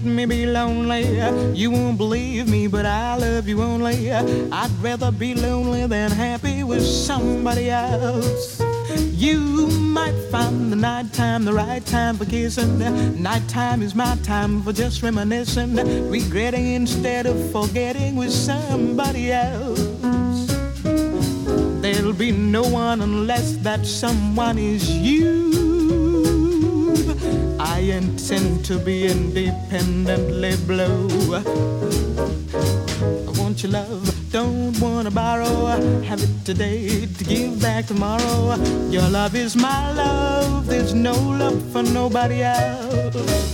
me be lonely. You won't believe me, but I love you only. I'd rather be lonely than happy with somebody else. You might find the nighttime the right time for kissing. Nighttime is my time for just reminiscing, regretting instead of forgetting with somebody else. There'll be no one unless that someone is you. I intend to be independently blue. I want your love, don't wanna borrow. Have it today to give back tomorrow. Your love is my love, there's no love for nobody else.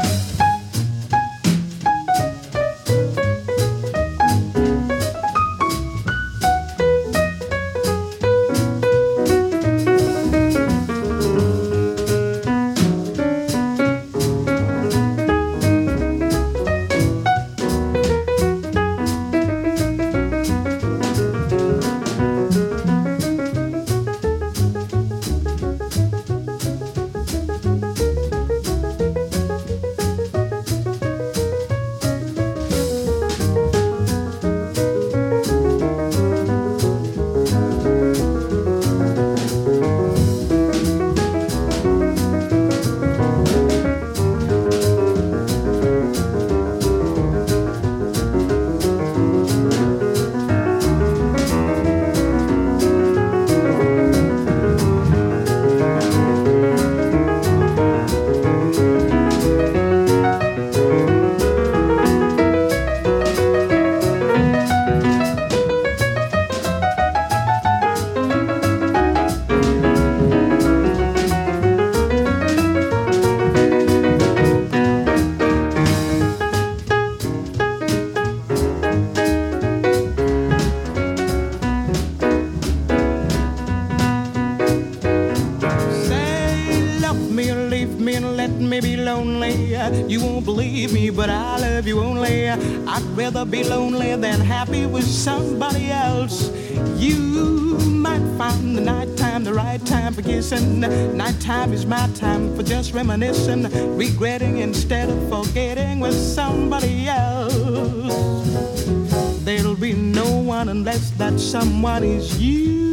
You won't believe me, but I love you only. I'd rather be lonely than happy with somebody else. You might find the nighttime the right time for kissing. Nighttime is my time for just reminiscing, regretting instead of forgetting with somebody else. There'll be no one unless that someone is you.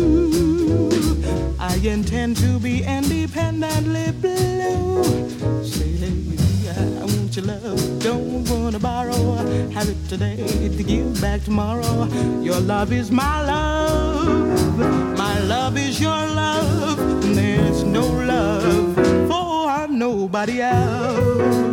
I intend to be independently blue. Say, I want your love, don't wanna borrow. Have it today to give back tomorrow. Your love is my love is your love. There's no love for nobody else.